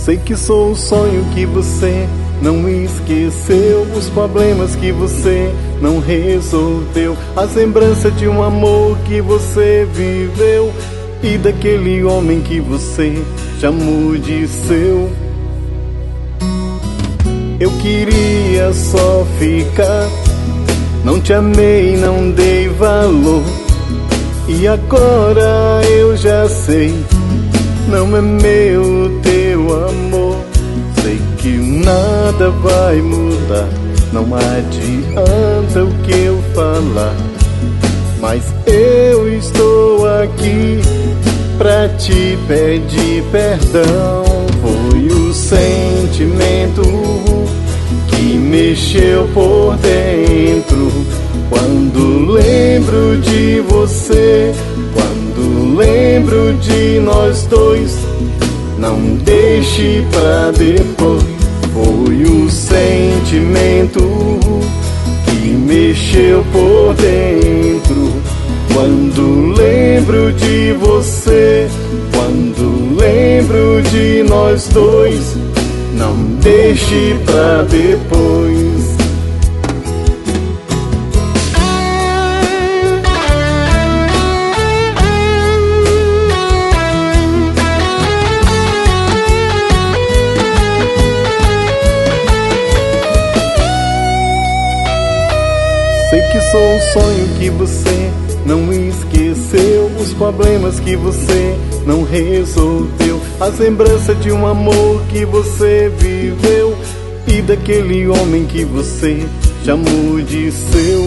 Sei que sou um sonho que você não esqueceu, os problemas que você não resolveu, as lembranças de um amor que você viveu e daquele homem que você chamou de seu. Eu queria só ficar, não te amei, não dei valor, e agora eu já sei, não é meu teu amor. Sei que nada vai mudar, não adianta o que eu falar, mas eu estou aqui pra te pedir perdão. Foi o sentimento que mexeu por dentro, quando lembro de você, quando lembro de nós dois. Não deixe pra depois. Foi o sentimento que mexeu por dentro, quando lembro de você, quando lembro de nós dois. Não deixe pra depois. Sei que sou um sonho que você não esqueceu, os problemas que você não resolveu, as lembranças de um amor que você viveu e daquele homem que você chamou de seu.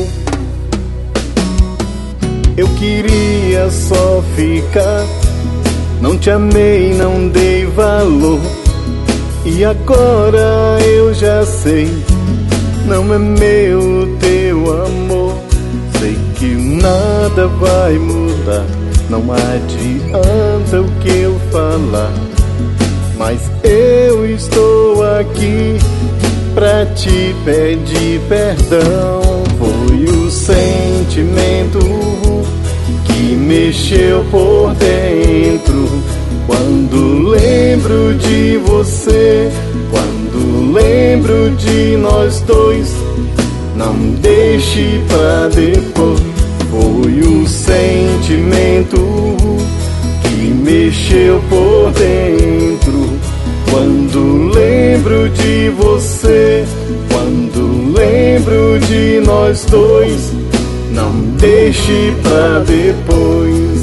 Eu queria só ficar, não te amei, não dei valor, e agora eu já sei, não é meu teu amor. Sei que nada vai mudar, não adianta o que eu falar, mas eu estou aqui pra te pedir perdão. Foi o sentimento que mexeu por dentro, quando lembro de você, quando lembro de nós dois. Não deixe pra depois. Foi o sentimento que mexeu por dentro, quando lembro de você, quando lembro de nós dois. Não deixe pra depois.